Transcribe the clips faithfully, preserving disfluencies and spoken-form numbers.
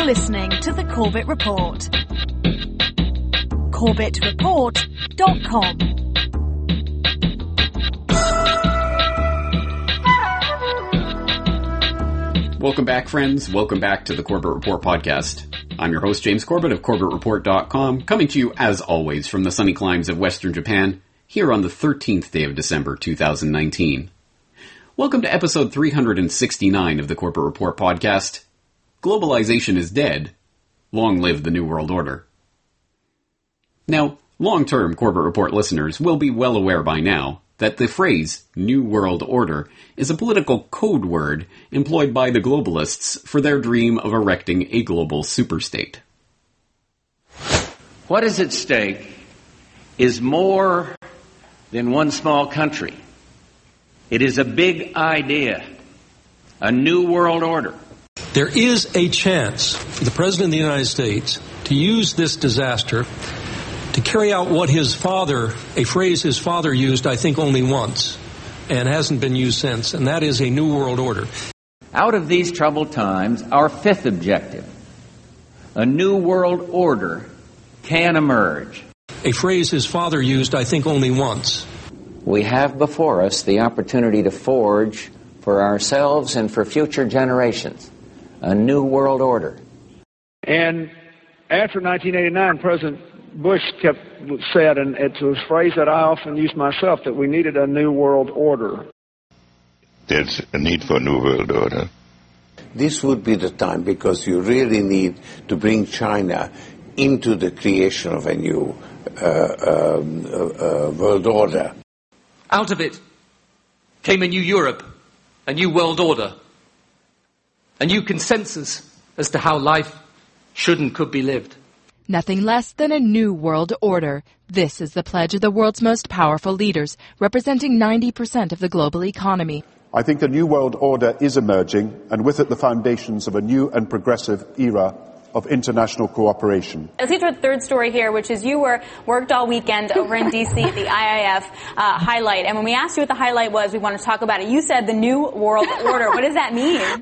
listening to The Corbett Report. corbett report dot com. Welcome back, friends. Welcome back to the Corbett Report podcast. I'm your host, James Corbett of corbett report dot com, coming to you, as always, from the sunny climes of Western Japan, here on the thirteenth day of December, two thousand nineteen. Welcome to episode three hundred sixty-nine of the Corbett Report podcast. Globalization is dead. Long live the New World Order. Now, long-term Corbett Report listeners will be well aware by now that the phrase New World Order is a political code word employed by the globalists for their dream of erecting a global superstate. What is at stake is more than one small country. It is a big idea, a new world order. There is a chance for the President of the United States to use this disaster to carry out what his father, a phrase his father used, I think, only once, and hasn't been used since, and that is a new world order. Out of these troubled times, our fifth objective, a new world order, can emerge. A phrase his father used, I think, only once. We have before us the opportunity to forge for ourselves and for future generations a new world order. And after nineteen eighty-nine, President Bush kept said, and it's a phrase that I often use myself, that we needed a new world order. There's a need for a new world order. This would be the time, because you really need to bring China into the creation of a new uh, um, uh, uh, world order. Out of it came a new Europe, a new world order, a new consensus as to how life should and could be lived. Nothing less than a new world order. This is the pledge of the world's most powerful leaders, representing ninety percent of the global economy. I think a new world order is emerging, and with it the foundations of a new and progressive era of international cooperation. Let's get to our third story here, which is you were worked all weekend over in D C at the I I F uh, highlight. And when we asked you what the highlight was, we wanted to talk about it. You said the new world order. What does that mean?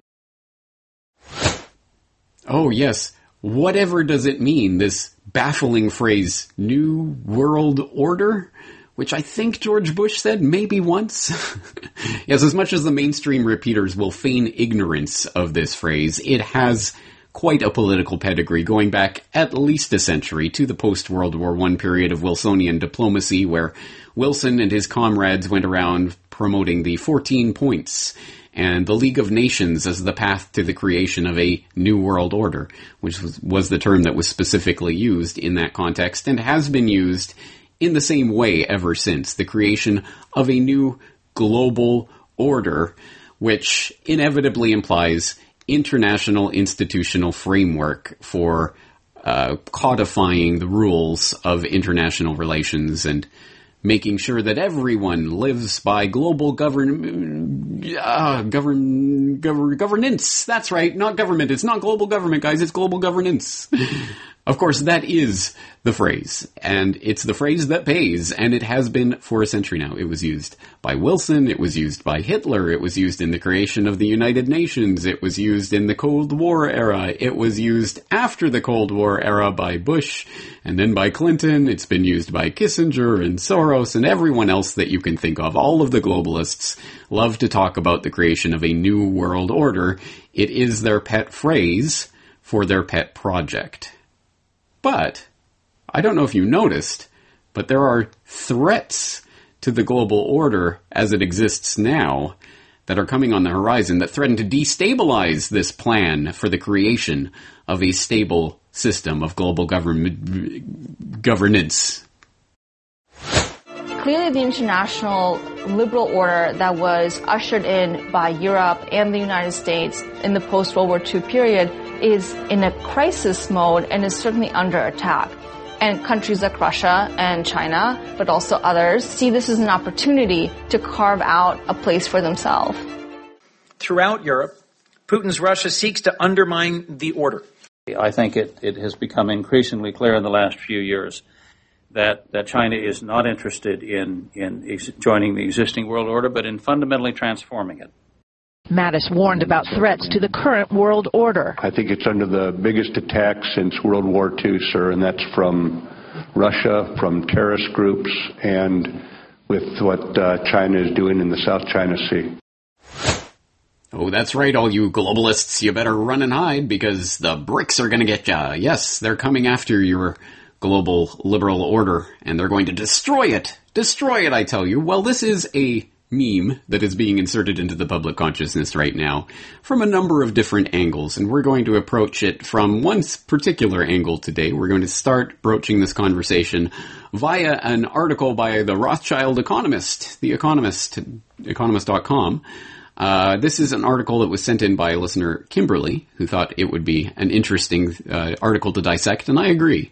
Oh, yes. Whatever does it mean, this baffling phrase, New World Order? Which I think George Bush said maybe once. Yes, as much as the mainstream repeaters will feign ignorance of this phrase, it has quite a political pedigree going back at least a century to the post-World War One period of Wilsonian diplomacy, where Wilson and his comrades went around promoting the fourteen points and the League of Nations as the path to the creation of a new world order, which was, was the term that was specifically used in that context and has been used in the same way ever since, the creation of a new global order, which inevitably implies international institutional framework for uh, codifying the rules of international relations and making sure that everyone lives by global govern, uh, govern, govern, governance. That's right, not government. It's not global government, guys. It's global governance. Of course, that is the phrase, and it's the phrase that pays, and it has been for a century now. It was used by Wilson, it was used by Hitler, it was used in the creation of the United Nations, it was used in the Cold War era, it was used after the Cold War era by Bush, and then by Clinton, it's been used by Kissinger and Soros and everyone else that you can think of. All of the globalists love to talk about the creation of a new world order. It is their pet phrase for their pet project. But, I don't know if you noticed, but there are threats to the global order as it exists now that are coming on the horizon that threaten to destabilize this plan for the creation of a stable system of global government governance. Clearly, the international liberal order that was ushered in by Europe and the United States in the post-World War Two period is in a crisis mode and is certainly under attack. And countries like Russia and China, but also others, see this as an opportunity to carve out a place for themselves. Throughout Europe, Putin's Russia seeks to undermine the order. I think it, it has become increasingly clear in the last few years that, that China is not interested in, in ex- joining the existing world order, but in fundamentally transforming it. Mattis warned about threats to the current world order. I think it's under the biggest attack since World War Two, sir, and that's from Russia, from terrorist groups, and with what uh, China is doing in the South China Sea. Oh, that's right, all you globalists. You better run and hide because the BRICS are going to get ya. Yes, they're coming after your global liberal order, and they're going to destroy it. Destroy it, I tell you. Well, this is a meme that is being inserted into the public consciousness right now from a number of different angles, and we're going to approach it from one particular angle today. We're going to start broaching this conversation via an article by the Rothschild Economist, The Economist, economist dot com. Uh, this is an article that was sent in by listener Kimberly, who thought it would be an interesting uh, article to dissect, and I agree.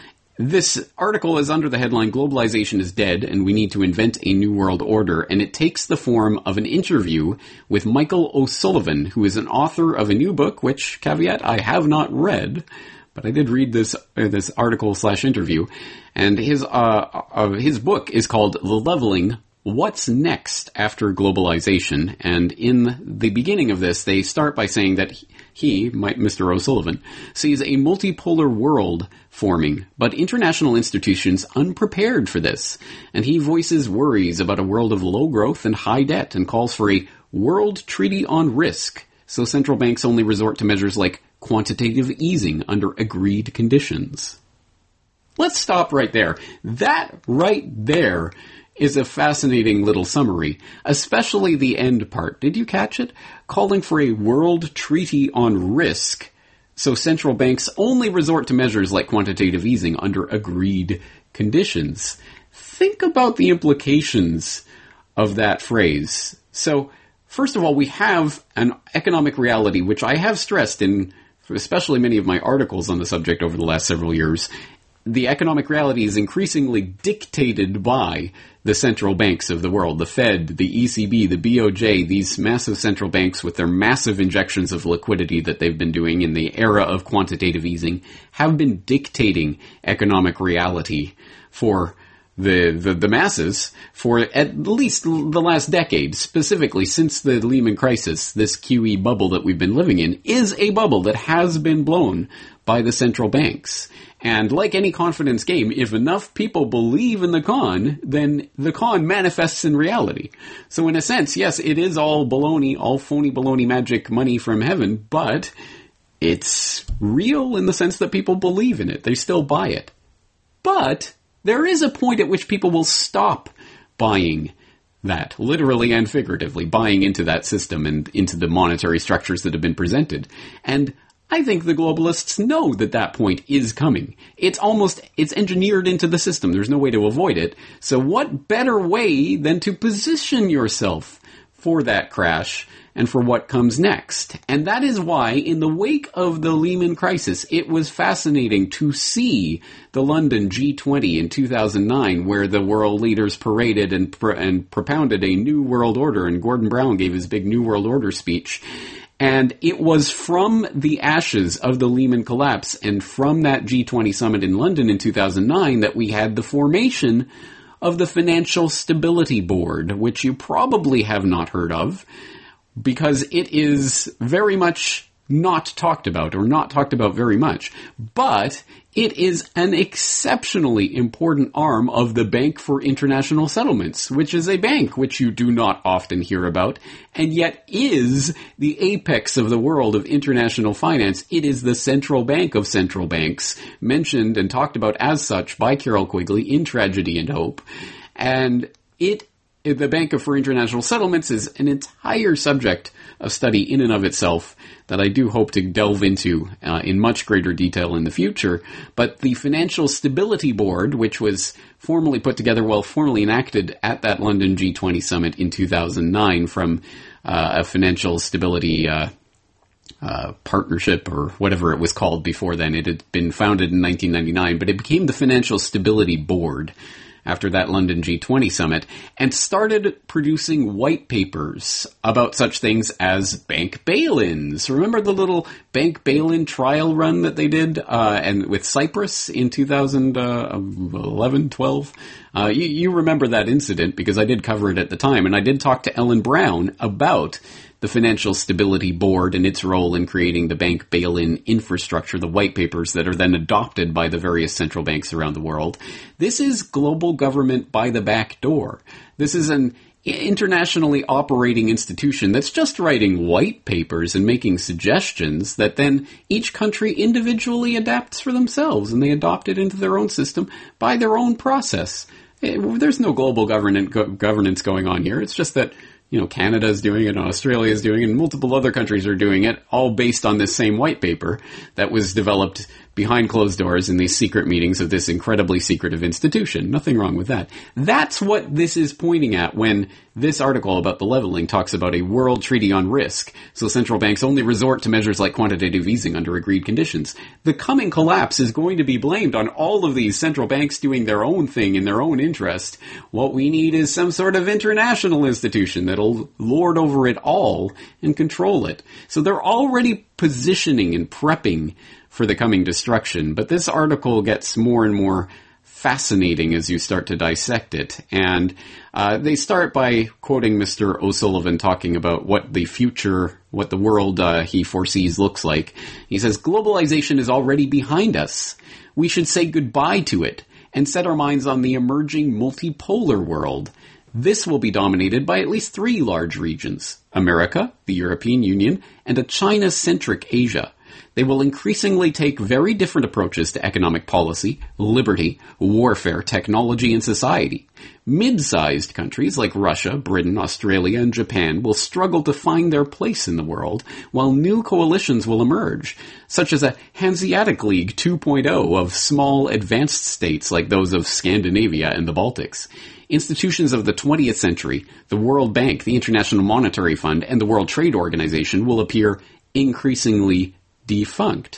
This article is under the headline, Globalization is Dead, and we need to invent a new world order, and it takes the form of an interview with Michael O'Sullivan, who is an author of a new book, which, caveat, I have not read, but I did read this uh, this article slash interview, and his, uh, uh, his book is called The Leveling, What's Next After Globalization? And in the beginning of this, they start by saying that he, Mister O'Sullivan, sees a multipolar world forming, but international institutions unprepared for this. And he voices worries about a world of low growth and high debt and calls for a world treaty on risk, so central banks only resort to measures like quantitative easing under agreed conditions. Let's stop right there. That right there is a fascinating little summary, especially the end part. Did you catch it? Calling for a world treaty on risk, so central banks only resort to measures like quantitative easing under agreed conditions. Think about the implications of that phrase. So, first of all, we have an economic reality, which I have stressed in especially many of my articles on the subject over the last several years. The economic reality is increasingly dictated by the central banks of the world, the Fed, the E C B, the B O J, these massive central banks with their massive injections of liquidity that they've been doing in the era of quantitative easing have been dictating economic reality for the, the, the masses for at least the last decade, specifically since the Lehman crisis. This Q E bubble that we've been living in is a bubble that has been blown by the central banks. And like any confidence game, if enough people believe in the con, then the con manifests in reality. So in a sense, yes, it is all baloney, all phony baloney magic money from heaven, but it's real in the sense that people believe in it. They still buy it. But there is a point at which people will stop buying that, literally and figuratively, buying into that system and into the monetary structures that have been presented. And I think the globalists know that that point is coming. It's almost, it's engineered into the system. There's no way to avoid it. So what better way than to position yourself for that crash and for what comes next? And that is why, in the wake of the Lehman crisis, it was fascinating to see the London G twenty in two thousand nine, where the world leaders paraded and, pr- and propounded a new world order, and Gordon Brown gave his big new world order speech. And it was from the ashes of the Lehman collapse and from that G twenty summit in London in two thousand nine that we had the formation of the Financial Stability Board, which you probably have not heard of because it is very much not talked about, or not talked about very much. But it is an exceptionally important arm of the Bank for International Settlements, which is a bank which you do not often hear about, and yet is the apex of the world of international finance. It is the central bank of central banks, mentioned and talked about as such by Carroll Quigley in Tragedy and Hope. And it the Bank for International Settlements is an entire subject of study in and of itself that I do hope to delve into uh, in much greater detail in the future. But the Financial Stability Board, which was formally put together, well, formally enacted at that London G twenty summit in two thousand nine from uh, a financial stability uh, uh, partnership, or whatever it was called before then. It had been founded in nineteen ninety-nine, but it became the Financial Stability Board after that London G twenty summit, and started producing white papers about such things as bank bail-ins. Remember the little bank bail-in trial run that they did uh, and with Cyprus in two thousand eleven, twelve? Uh, you, you remember that incident because I did cover it at the time, and I did talk to Ellen Brown about the Financial Stability Board and its role in creating the bank bail-in infrastructure, the white papers that are then adopted by the various central banks around the world. This is global government by the back door. This is an internationally operating institution that's just writing white papers and making suggestions that then each country individually adapts for themselves, and they adopt it into their own system by their own process. There's no global governance going on here. It's just that, you know, Canada is doing it, and Australia is doing it, and multiple other countries are doing it, all based on this same white paper that was developed behind closed doors in these secret meetings of this incredibly secretive institution. Nothing wrong with that. That's what this is pointing at when this article about the leveling talks about a world treaty on risk, so central banks only resort to measures like quantitative easing under agreed conditions. The coming collapse is going to be blamed on all of these central banks doing their own thing in their own interest. What we need is some sort of international institution that'll lord over it all and control it. So they're already positioning and prepping for the coming destruction, but this article gets more and more fascinating as you start to dissect it. And uh, they start by quoting Mister O'Sullivan talking about what the future, what the world uh, he foresees looks like. He says, globalization is already behind us. We should say goodbye to it and set our minds on the emerging multipolar world. This will be dominated by at least three large regions: America, the European Union, and a China-centric Asia. They will increasingly take very different approaches to economic policy, liberty, warfare, technology, and society. Mid-sized countries like Russia, Britain, Australia, and Japan will struggle to find their place in the world, while new coalitions will emerge, such as a Hanseatic League two point oh of small, advanced states like those of Scandinavia and the Baltics. Institutions of the twentieth century, the World Bank, the International Monetary Fund, and the World Trade Organization will appear increasingly defunct.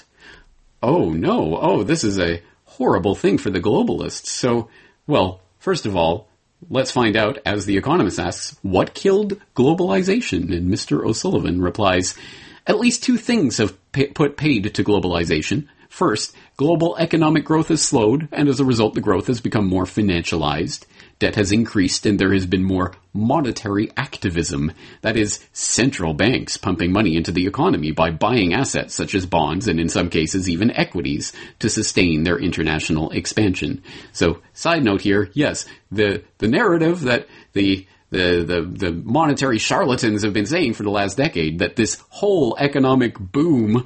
Oh no, oh, this is a horrible thing for the globalists. So, well, first of all, let's find out, as The Economist asks, what killed globalization? And Mister O'Sullivan replies, at least two things have pay- put paid to globalization. First, global economic growth has slowed, and as a result the growth has become more financialized. Debt has increased, and there has been more monetary activism. That is, central banks pumping money into the economy by buying assets such as bonds and in some cases even equities to sustain their international expansion. So, side note here, yes, the, the narrative that the The, the, the monetary charlatans have been saying for the last decade, that this whole economic boom,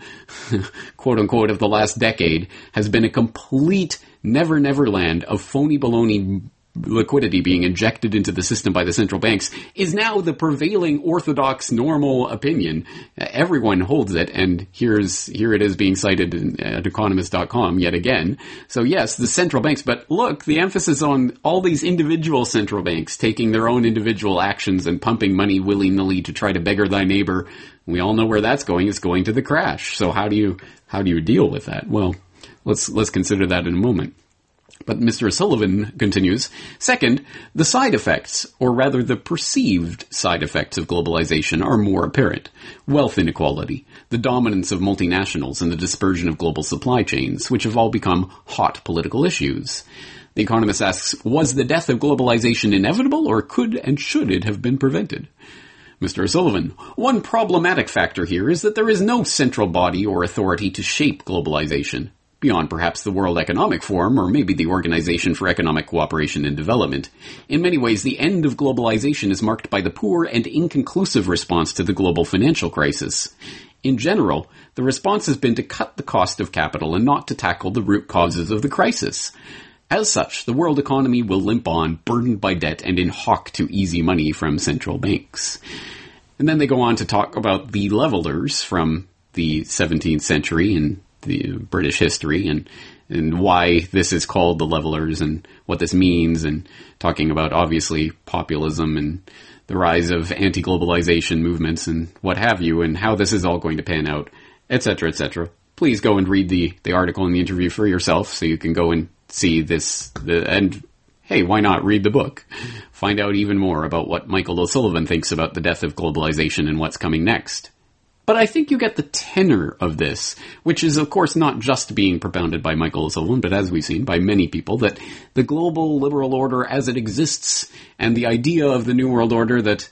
quote unquote, of the last decade has been a complete never never land of phony baloney liquidity being injected into the system by the central banks, is now the prevailing orthodox normal opinion. Uh, everyone holds it, and here's here it is being cited in, at economist dot com yet again. So yes, the central banks, but look, the emphasis on all these individual central banks taking their own individual actions and pumping money willy-nilly to try to beggar thy neighbor. We all know where that's going. It's going to the crash. So how do you how do you deal with that? Well, let's let's consider that in a moment. But Mister O'Sullivan continues, second, the side effects, or rather the perceived side effects of globalization are more apparent. Wealth inequality, the dominance of multinationals, and the dispersion of global supply chains, which have all become hot political issues. The Economist asks, was the death of globalization inevitable, or could and should it have been prevented? Mister O'Sullivan, one problematic factor here is that there is no central body or authority to shape globalization, beyond perhaps the World Economic Forum or maybe the Organization for Economic Cooperation and Development. In many ways, the end of globalization is marked by the poor and inconclusive response to the global financial crisis. In general, the response has been to cut the cost of capital and not to tackle the root causes of the crisis. As such, the world economy will limp on, burdened by debt and in hock to easy money from central banks. And then they go on to talk about the levelers from the seventeenth century and the British history, and and why this is called the levelers and what this means, and talking about obviously populism and the rise of anti-globalization movements and what have you, and how this is all going to pan out, et cetera, et cetera. Please go and read the, the article and the interview for yourself, so you can go and see this, the, and hey, why not read the book? Find out even more about what Michael O'Sullivan thinks about the death of globalization and what's coming next. But I think you get the tenor of this, which is, of course, not just being propounded by Michael O'Sullivan, but as we've seen, by many people, that the global liberal order as it exists, and the idea of the New World Order that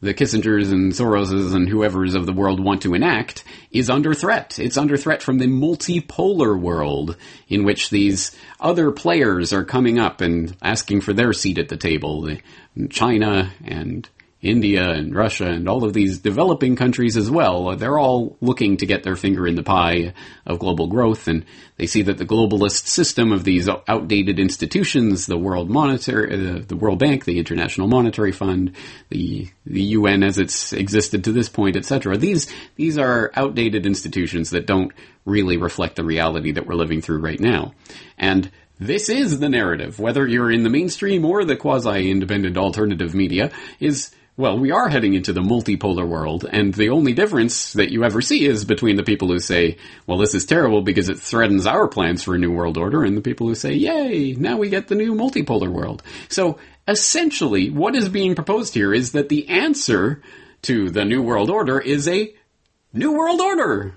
the Kissingers and Soroses and whoever's of the world want to enact is under threat. It's under threat from the multipolar world, in which these other players are coming up and asking for their seat at the table. China and India and Russia and all of these developing countries as well, they're all looking to get their finger in the pie of global growth, and they see that the globalist system of these outdated institutions, the World Monetary, uh, the World Bank, the International Monetary Fund, the the U N as it's existed to this point, et cetera. These these are outdated institutions that don't really reflect the reality that we're living through right now. And this is the narrative, whether you're in the mainstream or the quasi-independent alternative media, is well, we are heading into the multipolar world, and the only difference that you ever see is between the people who say, well, this is terrible because it threatens our plans for a new world order, and the people who say, yay, now we get the new multipolar world. So, essentially, what is being proposed here is that the answer to the new world order is a new world order.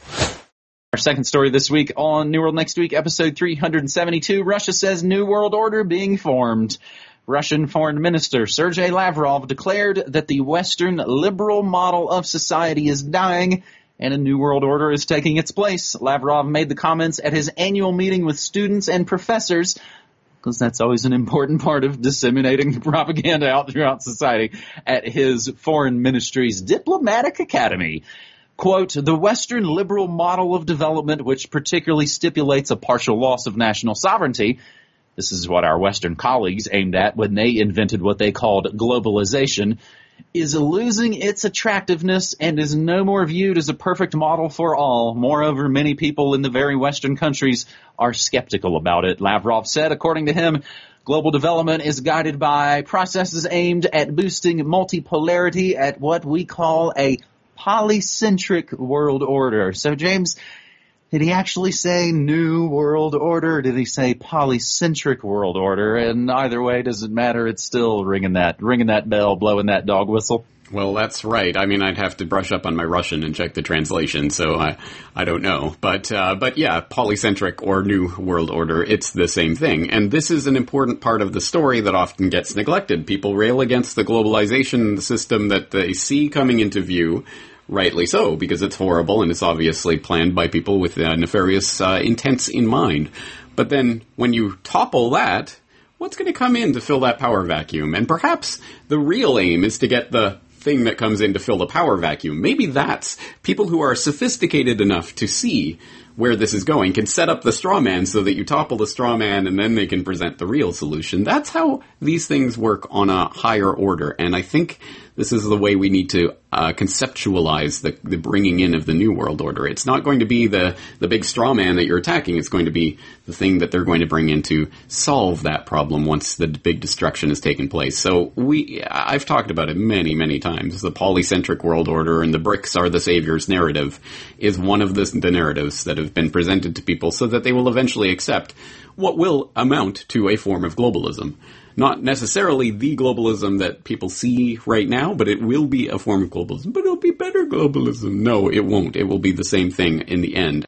Our second story this week on New World Next Week, episode three seventy-two, Russia says new world order being formed. Russian Foreign Minister Sergei Lavrov declared that the Western liberal model of society is dying and a new world order is taking its place. Lavrov made the comments at his annual meeting with students and professors, because that's always an important part of disseminating propaganda out throughout society, at his foreign ministry's diplomatic academy. Quote, the Western liberal model of development, which particularly stipulates a partial loss of national sovereignty, this is what our Western colleagues aimed at when they invented what they called globalization, is losing its attractiveness and is no more viewed as a perfect model for all. Moreover, many people in the very Western countries are skeptical about it. Lavrov said, according to him, global development is guided by processes aimed at boosting multipolarity at what we call a polycentric world order. So, James, did he actually say new world order, or did he say polycentric world order? And either way, does it matter? It's still ringing that, ringing that bell, blowing that dog whistle. Well, that's right. I mean, I'd have to brush up on my Russian and check the translation, so I, I don't know. But, uh, but yeah, polycentric or new world order, it's the same thing. And this is an important part of the story that often gets neglected. People rail against the globalization system that they see coming into view. Rightly so, because it's horrible and it's obviously planned by people with uh, nefarious uh, intents in mind. But then when you topple that, what's going to come in to fill that power vacuum? And perhaps the real aim is to get the thing that comes in to fill the power vacuum. Maybe that's people who are sophisticated enough to see where this is going can set up the straw man so that you topple the straw man and then they can present the real solution. That's how these things work on a higher order. And I think this is the way we need to uh, conceptualize the, the bringing in of the new world order. It's not going to be the, the big straw man that you're attacking. It's going to be the thing that they're going to bring in to solve that problem once the big destruction has taken place. So we, I've talked about it many, many times. The polycentric world order and the BRICS are the saviors narrative is one of the, the narratives that have been presented to people so that they will eventually accept what will amount to a form of globalism. Not necessarily the globalism that people see right now, but it will be a form of globalism. But it'll be better globalism. No, it won't. It will be the same thing in the end.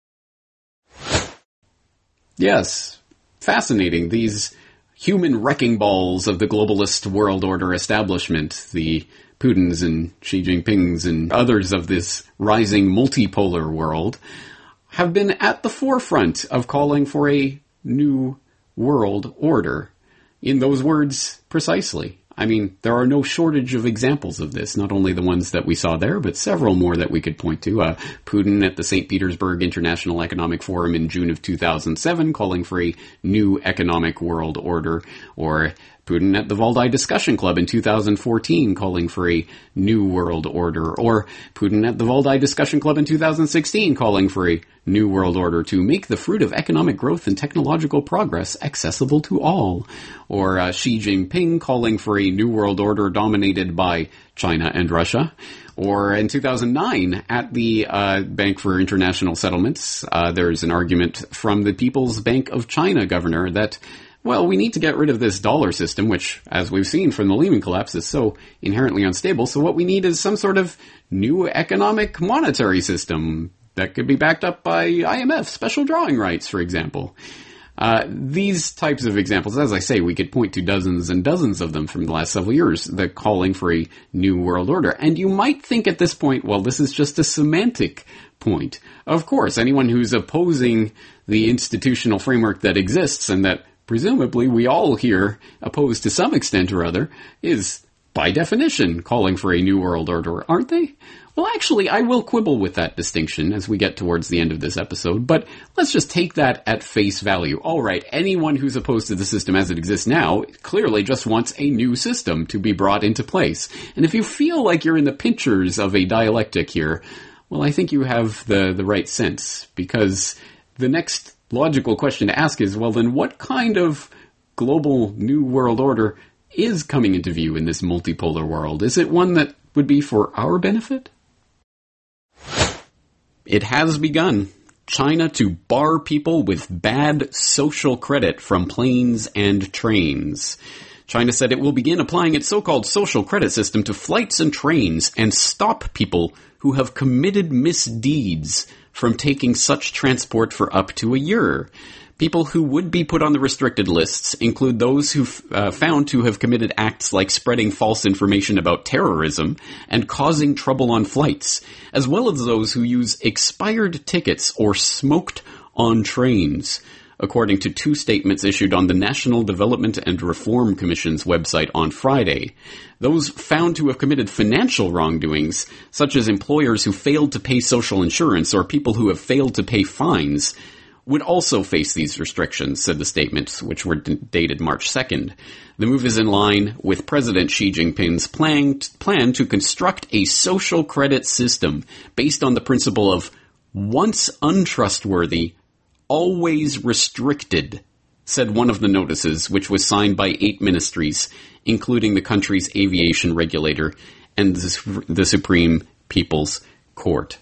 Yes, fascinating. These human wrecking balls of the globalist world order establishment, the Putins and Xi Jinpings and others of this rising multipolar world, have been at the forefront of calling for a new world order. In those words, precisely. I mean, there are no shortage of examples of this, not only the ones that we saw there, but several more that we could point to. Uh, Putin at the Saint Petersburg International Economic Forum in June of two thousand seven, calling for a new economic world order, or Putin at the Valdai Discussion Club in two thousand fourteen, calling for a new world order, or Putin at the Valdai Discussion Club in two thousand sixteen, calling for a new world order to make the fruit of economic growth and technological progress accessible to all, or uh, Xi Jinping calling for a new world order dominated by China and Russia, or in two thousand nine at the uh, Bank for International Settlements, uh, there's an argument from the People's Bank of China governor that, well, we need to get rid of this dollar system, which, as we've seen from the Lehman collapse, is so inherently unstable. So what we need is some sort of new economic monetary system that could be backed up by I M F special drawing rights, for example. Uh, these types of examples, as I say, we could point to dozens and dozens of them from the last several years, the calling for a new world order. And you might think at this point, well, this is just a semantic point. Of course, anyone who's opposing the institutional framework that exists and that presumably we all here oppose to some extent or other is, by definition, calling for a new world order, aren't they? Well, actually, I will quibble with that distinction as we get towards the end of this episode, but let's just take that at face value. All right, anyone who's opposed to the system as it exists now clearly just wants a new system to be brought into place. And if you feel like you're in the pinchers of a dialectic here, well, I think you have the, the right sense, because the next logical question to ask is, well, then what kind of global new world order is coming into view in this multipolar world? Is it one that would be for our benefit? It has begun. China to bar people with bad social credit from planes and trains. China said it will begin applying its so-called social credit system to flights and trains and stop people who have committed misdeeds from taking such transport for up to a year. People who would be put on the restricted lists include those who uh, found to have committed acts like spreading false information about terrorism and causing trouble on flights, as well as those who use expired tickets or smoked on trains, according to two statements issued on the National Development and Reform Commission's website on Friday. Those found to have committed financial wrongdoings, such as employers who failed to pay social insurance or people who have failed to pay fines, would also face these restrictions, said the statements, which were d- dated March second. The move is in line with President Xi Jinping's plan, plan to construct a social credit system based on the principle of once untrustworthy, always restricted, said one of the notices, which was signed by eight ministries, including the country's aviation regulator and the, the Supreme People's Court.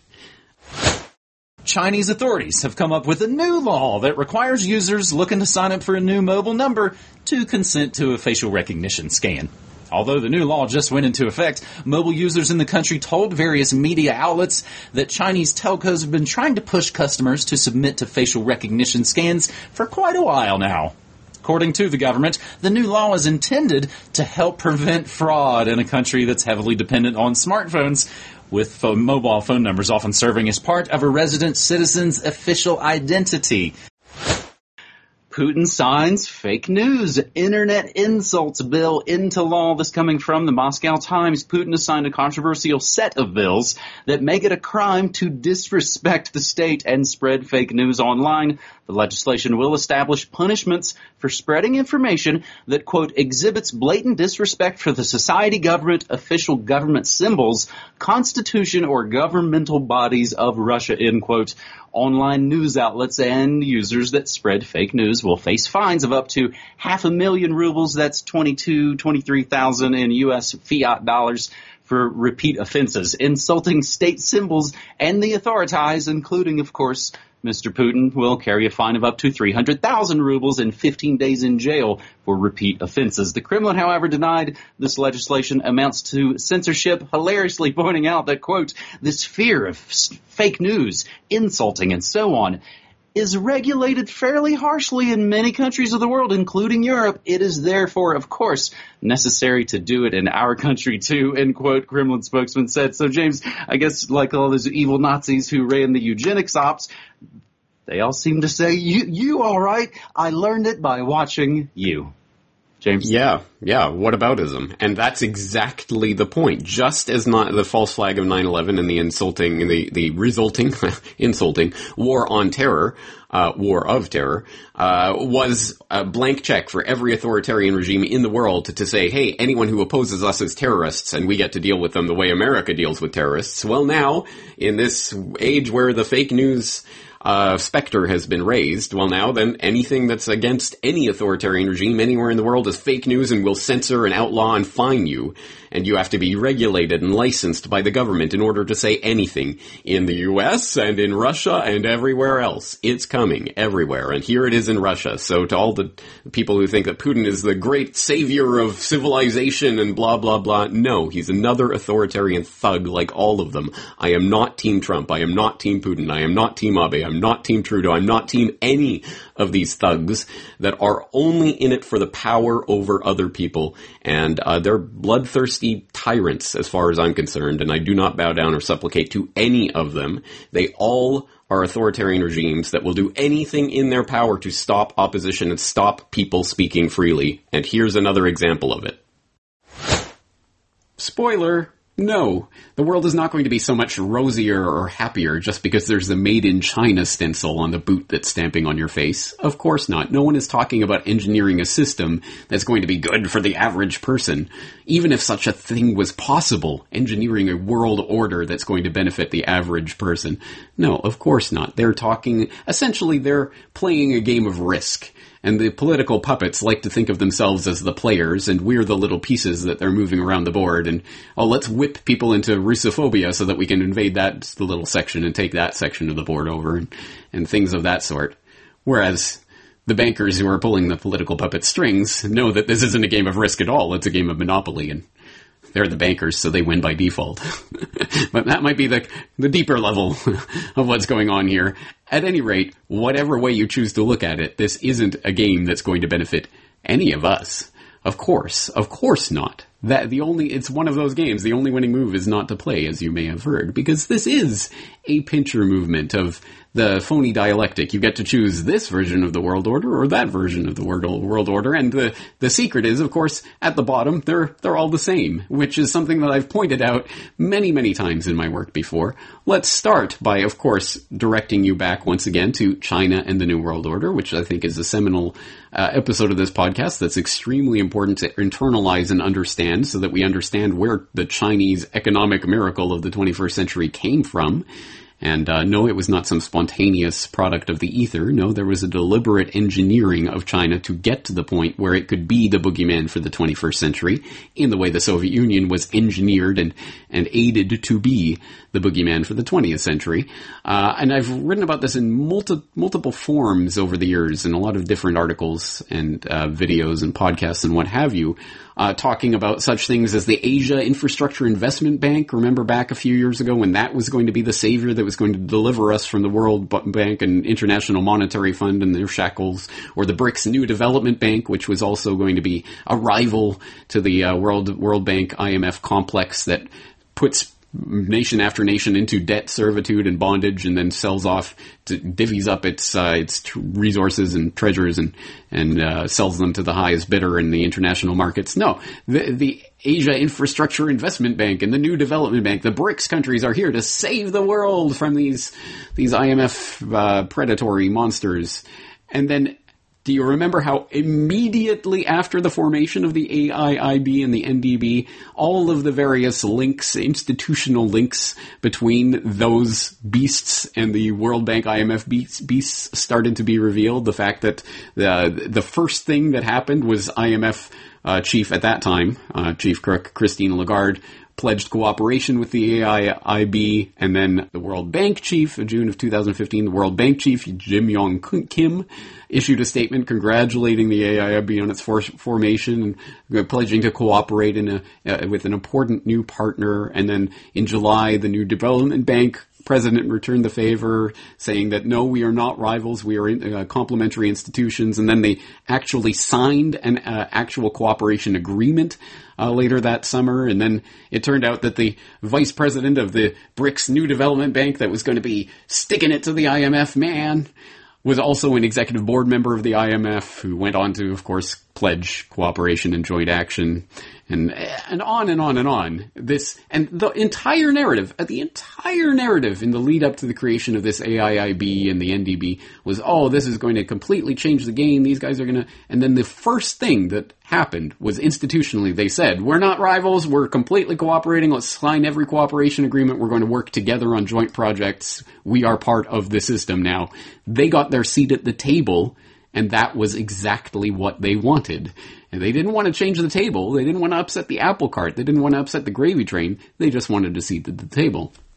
Chinese authorities have come up with a new law that requires users looking to sign up for a new mobile number to consent to a facial recognition scan. Although the new law just went into effect, mobile users in the country told various media outlets that Chinese telcos have been trying to push customers to submit to facial recognition scans for quite a while now. According to the government, the new law is intended to help prevent fraud in a country that's heavily dependent on smartphones, with phone, mobile phone numbers often serving as part of a resident citizen's official identity. Putin signs fake news internet insults bill into law. This coming from the Moscow Times. Putin has signed a controversial set of bills that make it a crime to disrespect the state and spread fake news online. The legislation will establish punishments for spreading information that, quote, exhibits blatant disrespect for the society, government, official government symbols, constitution, or governmental bodies of Russia, end quote. Online news outlets and users that spread fake news will face fines of up to half a million rubles, that's twenty-two, twenty-three thousand in U S fiat dollars, for repeat offenses, insulting state symbols and the authorities, including, of course, Mister Putin, will carry a fine of up to three hundred thousand rubles and fifteen days in jail for repeat offenses. The Kremlin, however, denied this legislation amounts to censorship, hilariously pointing out that, quote, this fear of fake news, insulting, and so on is regulated fairly harshly in many countries of the world, including Europe. It is therefore, of course, necessary to do it in our country too, end quote, Kremlin spokesman said. So, James, I guess like all those evil Nazis who ran the eugenics ops, they all seem to say, you, you all right, I learned it by watching you. James? Yeah, yeah, whataboutism. And that's exactly the point. Just as not the false flag of nine eleven and the insulting, the, the resulting, insulting war on terror, uh, war of terror, uh, was a blank check for every authoritarian regime in the world to, to say, hey, anyone who opposes us as terrorists and we get to deal with them the way America deals with terrorists. Well, now, in this age where the fake news Uh, specter has been raised, well now then anything that's against any authoritarian regime anywhere in the world is fake news and will censor and outlaw and fine you. And you have to be regulated and licensed by the government in order to say anything in the U S and in Russia and everywhere else. It's coming. coming everywhere, and here it is in Russia. So to all the people who think that Putin is the great savior of civilization and blah, blah, blah, no, he's another authoritarian thug like all of them. I am not Team Trump. I am not Team Putin. I am not Team Abe. I'm not Team Trudeau. I'm not Team any of these thugs that are only in it for the power over other people. And uh, they're bloodthirsty tyrants as far as I'm concerned, and I do not bow down or supplicate to any of them. They all are authoritarian regimes that will do anything in their power to stop opposition and stop people speaking freely. And here's another example of it. Spoiler, no. The world is not going to be so much rosier or happier just because there's the Made in China stencil on the boot that's stamping on your face. Of course not. No one is talking about engineering a system that's going to be good for the average person. Even if such a thing was possible, engineering a world order that's going to benefit the average person. No, of course not. They're talking, essentially they're playing a game of Risk. And the political puppets like to think of themselves as the players, and we're the little pieces that they're moving around the board. And, oh, let's whip people into Russophobia so that we can invade that little section and take that section of the board over, and, and things of that sort. Whereas the bankers who are pulling the political puppet strings know that this isn't a game of Risk at all. It's a game of Monopoly, and they're the bankers, so they win by default. But that might be the the deeper level of what's going on here. At any rate, whatever way you choose to look at it, this isn't a game that's going to benefit any of us. Of course, of course not. That the only it's one of those games. The only winning move is not to play, as you may have heard, because this is a pincher movement of the phony dialectic. You get to choose this version of the world order or that version of the world world order, and the the secret is, of course, at the bottom they're they're all the same, which is something that I've pointed out many many times in my work before. Let's start by, of course, directing you back once again to China and the New World Order, which I think is a seminal uh, episode of this podcast that's extremely important to internalize and understand, so that we understand where the Chinese economic miracle of the twenty-first century came from. And uh, no, it was not some spontaneous product of the ether. No, there was a deliberate engineering of China to get to the point where it could be the boogeyman for the twenty-first century, in the way the Soviet Union was engineered and, and aided to be the boogeyman for the twentieth century. Uh, and I've written about this in multi- multiple forms over the years in a lot of different articles and uh, videos and podcasts and what have you, uh, talking about such things as the Asia Infrastructure Investment Bank. Remember back a few years ago when that was going to be the savior that was going to deliver us from the World Bank and International Monetary Fund and their shackles, or the BRICS New Development Bank, which was also going to be a rival to the uh, World World Bank I M F complex that puts nation after nation into debt servitude and bondage, and then sells off, to, divvies up its uh, its t- resources and treasures, and and uh, sells them to the highest bidder in the international markets. No, the the Asia Infrastructure Investment Bank and the New Development Bank, the BRICS countries, are here to save the world from these these I M F uh, predatory monsters. And then, do you remember how immediately after the formation of the A I I B and the N D B, all of the various links, institutional links between those beasts and the World Bank I M F beasts, beasts started to be revealed? The fact that the, the first thing that happened was I M F uh, chief at that time, uh, Chief Crook, Christine Lagarde, pledged cooperation with the A I I B, and then the World Bank chief, in June of two thousand fifteen, the World Bank chief, Jim Yong Kim, issued a statement congratulating the A I I B on its for- formation and pledging to cooperate in a, uh, with an important new partner. And then in July, the New Development Bank president returned the favor, saying that no, we are not rivals, we are in, uh, complementary institutions. And then they actually signed an uh, actual cooperation agreement uh, later that summer. And then it turned out that the vice president of the BRICS New Development Bank that was going to be sticking it to the I M F, man, was also an executive board member of the I M F, who went on to, of course, pledge cooperation and joint action, and and on and on and on. This and the entire narrative, the entire narrative in the lead up to the creation of this A I I B and the N D B was, oh, this is going to completely change the game. These guys are going to, and then the first thing that happened was institutionally they said, we're not rivals, we're completely cooperating, let's sign every cooperation agreement, we're going to work together on joint projects, we are part of the system now. They got their seat at the table, and that was exactly what they wanted. And they didn't want to change the table, they didn't want to upset the apple cart, they didn't want to upset the gravy train, they just wanted a seat at the table.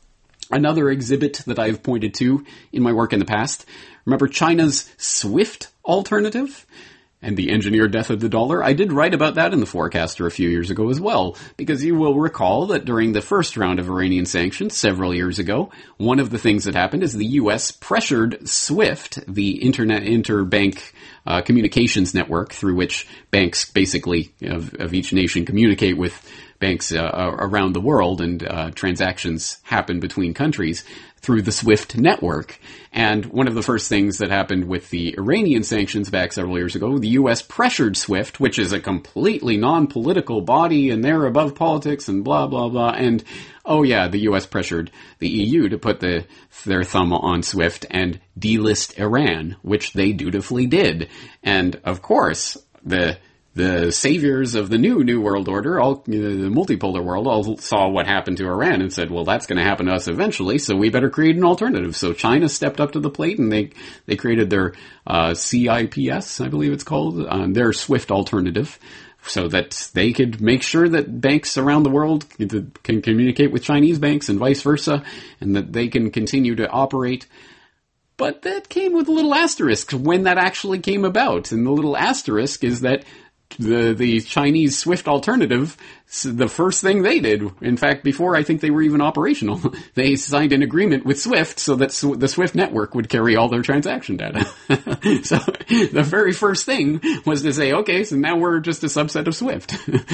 Another exhibit that I've pointed to in my work in the past. Remember China's SWIFT alternative? And the engineered death of the dollar? I did write about that in the Forecaster a few years ago as well, because you will recall that during the first round of Iranian sanctions several years ago, one of the things that happened is the U S pressured SWIFT, the internet interbank uh, communications network through which banks basically of, of each nation communicate with banks uh, around the world, and uh, transactions happen between countries through the SWIFT network. And one of the first things that happened with the Iranian sanctions back several years ago, the U S pressured SWIFT, which is a completely non-political body, and they're above politics and blah, blah, blah. And, oh yeah, the U S pressured the E U to put the, their thumb on SWIFT and delist Iran, which they dutifully did. And, of course, the The saviors of the new New World Order, all the multipolar world, all saw what happened to Iran and said, well, that's going to happen to us eventually, so we better create an alternative. So China stepped up to the plate, and they, they created their uh, C I P S, I believe it's called, uh, their SWIFT alternative, so that they could make sure that banks around the world can communicate with Chinese banks and vice versa, and that they can continue to operate. But that came with a little asterisk when that actually came about. And the little asterisk is that the the Chinese SWIFT alternative, the first thing they did, in fact, before I think they were even operational, they signed an agreement with SWIFT so that the SWIFT network would carry all their transaction data. So the very first thing was to say, okay, so now we're just a subset of SWIFT.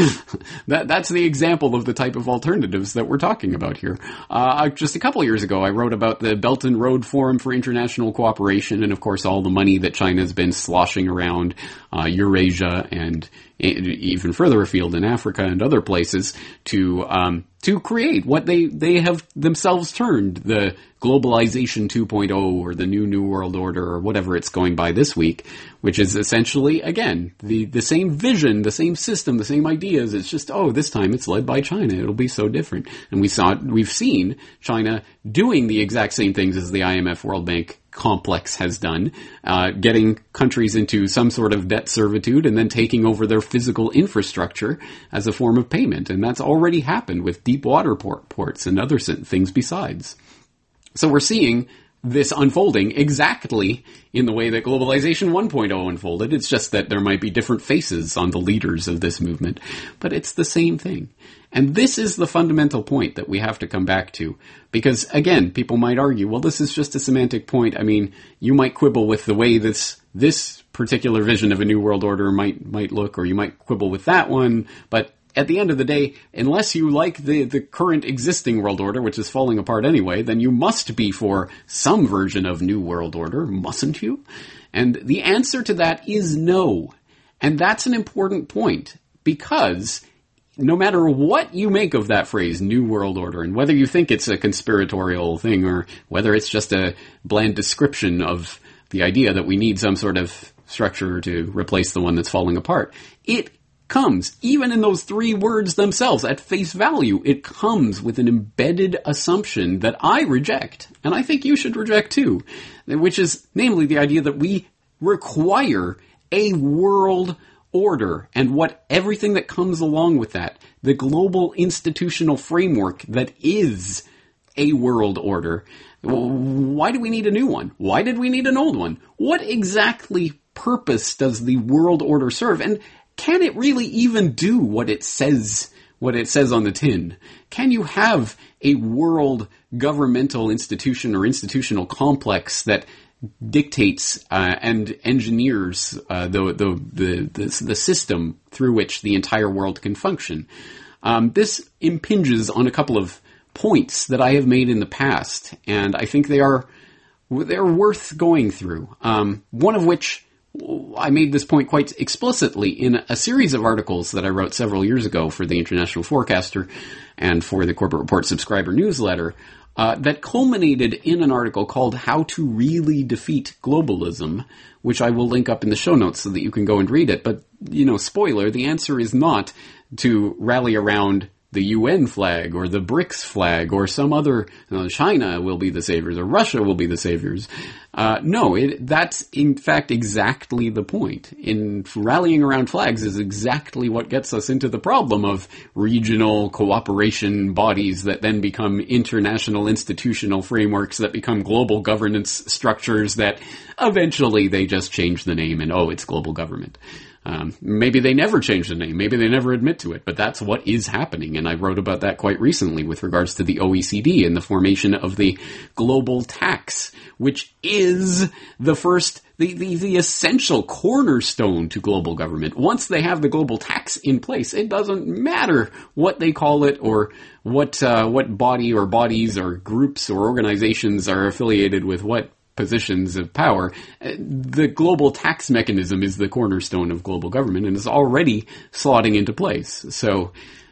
that That's the example of the type of alternatives that we're talking about here. Uh, just a couple of years ago, I wrote about the Belt and Road Forum for International Cooperation, and of course all the money that China's been sloshing around uh, Eurasia and even further afield in Africa and other places to um, to create what they, they have themselves termed the globalization two point oh or the new New World Order or whatever it's going by this week, which is essentially, again, the, the same vision, the same system, the same ideas. It's just, oh, this time it's led by China. It'll be so different. And we saw, we've seen China doing the exact same things as the I M F World Bank complex has done, uh, getting countries into some sort of debt servitude and then taking over their physical infrastructure as a form of payment. And that's already happened with deep water port ports and other things besides. So we're seeing this unfolding exactly in the way that globalization one point oh unfolded. It's just that there might be different faces on the leaders of this movement, but it's the same thing. And this is the fundamental point that we have to come back to. Because, again, people might argue, well, this is just a semantic point. I mean, you might quibble with the way this this particular vision of a new world order might might look, or you might quibble with that one. But at the end of the day, unless you like the, the current existing world order, which is falling apart anyway, then you must be for some version of new world order, mustn't you? And the answer to that is no. And that's an important point, because no matter what you make of that phrase, New World Order, and whether you think it's a conspiratorial thing or whether it's just a bland description of the idea that we need some sort of structure to replace the one that's falling apart, it comes, even in those three words themselves, at face value, it comes with an embedded assumption that I reject, and I think you should reject too, which is namely the idea that we require a world order, and what everything that comes along with that, the global institutional framework that is a world order. Why do we need a new one? Why did we need an old one? What exactly purpose does the world order serve? And can it really even do what it says, what it says on the tin? Can you have a world governmental institution or institutional complex that dictates uh, and engineers uh, the, the the the the system through which the entire world can function? Um, this impinges on a couple of points that I have made in the past, and I think they are they're worth going through. Um, one of which I made this point quite explicitly in a series of articles that I wrote several years ago for the International Forecaster and for the Corbett Report subscriber newsletter. Uh, that culminated in an article called How to Really Defeat Globalism, which I will link up in the show notes so that you can go and read it. But, you know, spoiler, the answer is not to rally around the U N flag or the BRICS flag or some other, you know, China will be the saviors or Russia will be the saviors. Uh, no, it, that's in fact exactly the point. In rallying around flags is exactly what gets us into the problem of regional cooperation bodies that then become international institutional frameworks that become global governance structures that eventually they just change the name and, oh, it's global government. Um, maybe they never change the name. Maybe they never admit to it, but that's what is happening. And I wrote about that quite recently with regards to the O E C D and the formation of the global tax, which is the first, the, the, the essential cornerstone to global government. Once they have the global tax in place, it doesn't matter what they call it or what, uh, what body or bodies or groups or organizations are affiliated with what positions of power. The global tax mechanism is the cornerstone of global government and is already slotting into place. So,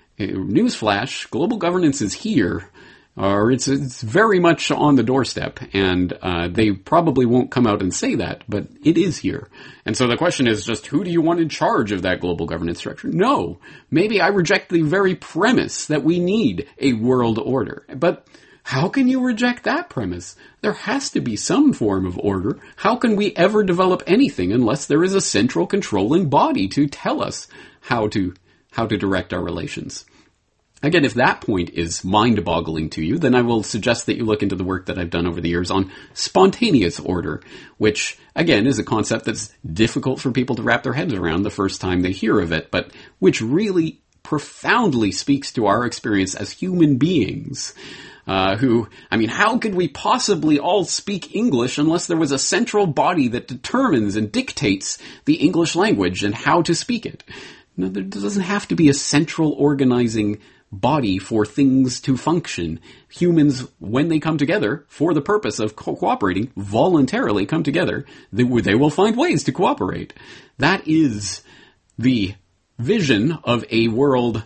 newsflash, global governance is here, or it's, it's very much on the doorstep, and uh, they probably won't come out and say that, but it is here. And so the question is just, who do you want in charge of that global governance structure? No. Maybe I reject the very premise that we need a world order. But how can you reject that premise? There has to be some form of order. How can we ever develop anything unless there is a central controlling body to tell us how to how to direct our relations? Again, if that point is mind-boggling to you, then I will suggest that you look into the work that I've done over the years on spontaneous order, which, again, is a concept that's difficult for people to wrap their heads around the first time they hear of it, but which really profoundly speaks to our experience as human beings. Uh, who, I mean, how could we possibly all speak English unless there was a central body that determines and dictates the English language and how to speak it? No, there doesn't have to be a central organizing body for things to function. Humans, when they come together for the purpose of co- cooperating, voluntarily come together, they, they will find ways to cooperate. That is the vision of a world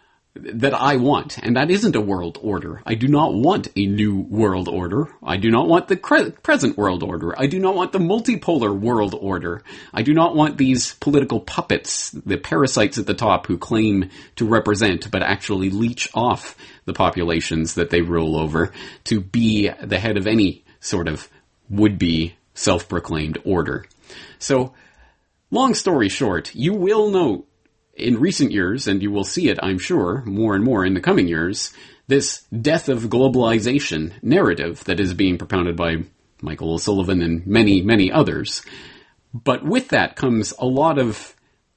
that I want, and that isn't a world order. I do not want a new world order. I do not want the cre- present world order. I do not want the multipolar world order. I do not want these political puppets, the parasites at the top who claim to represent but actually leech off the populations that they rule over, to be the head of any sort of would-be self-proclaimed order. So, long story short, you will note in recent years, and you will see it, I'm sure, more and more in the coming years, this death of globalization narrative that is being propounded by Michael O'Sullivan and many, many others. But with that comes a lot of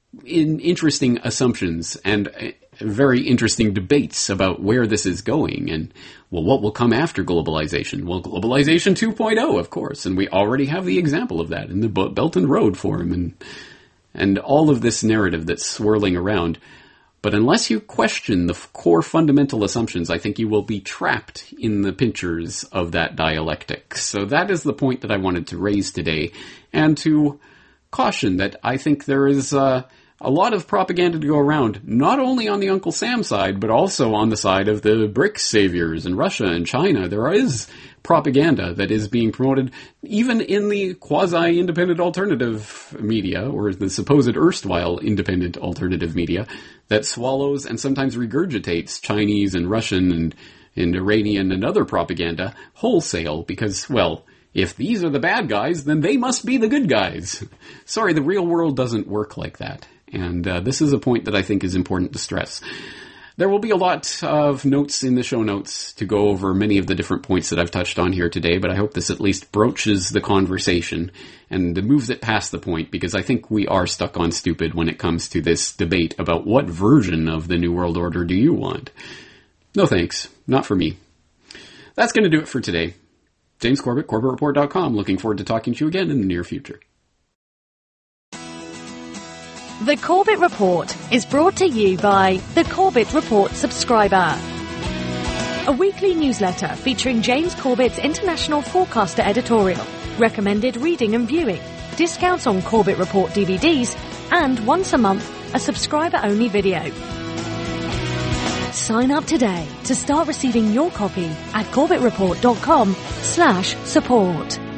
in interesting assumptions and very interesting debates about where this is going and, well, what will come after globalization? Well, globalization two point oh, of course, and we already have the example of that in the Belt and Road Forum and and all of this narrative that's swirling around. But unless you question the core fundamental assumptions, I think you will be trapped in the pinchers of that dialectic. So that is the point that I wanted to raise today, and to caution that I think there is uh, a lot of propaganda to go around, not only on the Uncle Sam side, but also on the side of the BRICS saviors and Russia and China. There is propaganda that is being promoted even in the quasi-independent alternative media, or the supposed erstwhile independent alternative media, that swallows and sometimes regurgitates Chinese and Russian and, and Iranian and other propaganda wholesale because, well, if these are the bad guys, then they must be the good guys. Sorry, the real world doesn't work like that. And uh, this is a point that I think is important to stress. There will be a lot of notes in the show notes to go over many of the different points that I've touched on here today, but I hope this at least broaches the conversation and moves it past the point, because I think we are stuck on stupid when it comes to this debate about what version of the New World Order do you want. No thanks. Not for me. That's going to do it for today. James Corbett, Corbett Report dot com. Looking forward to talking to you again in the near future. The Corbett Report is brought to you by the Corbett Report subscriber, a weekly newsletter featuring James Corbett's International Forecaster editorial, recommended reading and viewing, discounts on Corbett Report D V Ds, and once a month, a subscriber-only video. Sign up today to start receiving your copy at corbett report dot com slash support.